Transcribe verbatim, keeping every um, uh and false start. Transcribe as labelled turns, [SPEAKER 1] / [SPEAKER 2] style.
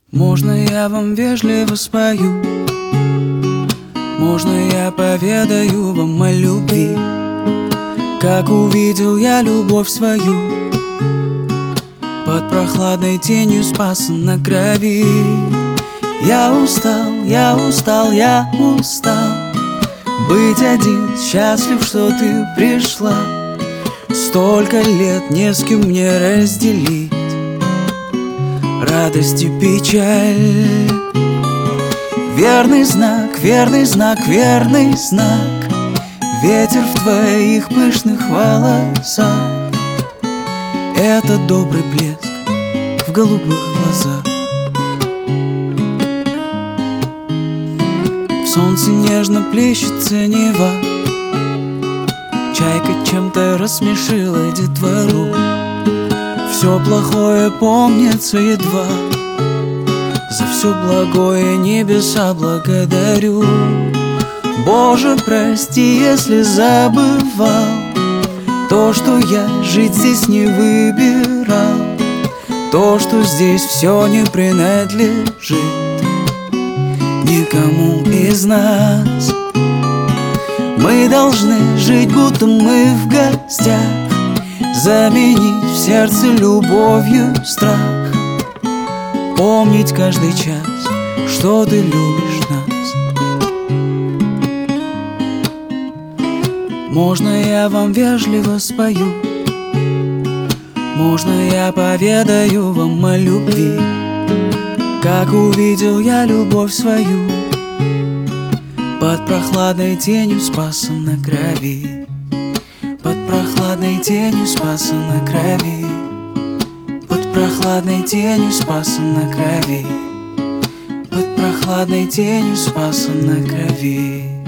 [SPEAKER 1] Можно я вам вежливо спою, можно я поведаю вам о любви, как увидел я любовь свою под прохладной тенью Спаса на крови. Я устал, я устал, я устал быть один, счастлив, что ты пришла. Столько лет не с кем мне разделить радость и печаль. Верный знак, верный знак, верный знак, ветер в твоих пышных волосах. Это добрый блеск в голубых глазах. В солнце нежно плещется Нева, чайка чем-то рассмешила детвору. Все плохое помнится едва, за все благое небеса благодарю. Боже, прости, если забывал то, что я жить здесь не выбирал, то, что здесь все не принадлежит никому из нас. Мы должны жить, будто мы в гостях, заменить в сердце любовью страх, помнить каждый час, что ты любишь нас. Можно я вам вежливо спою, можно я поведаю вам о любви, как увидел я любовь свою под прохладной тенью Спаса на крови. Под прохладной тенью Спаса на крови. Под прохладной тенью Спаса на крови. Под прохладной тенью Спаса на крови.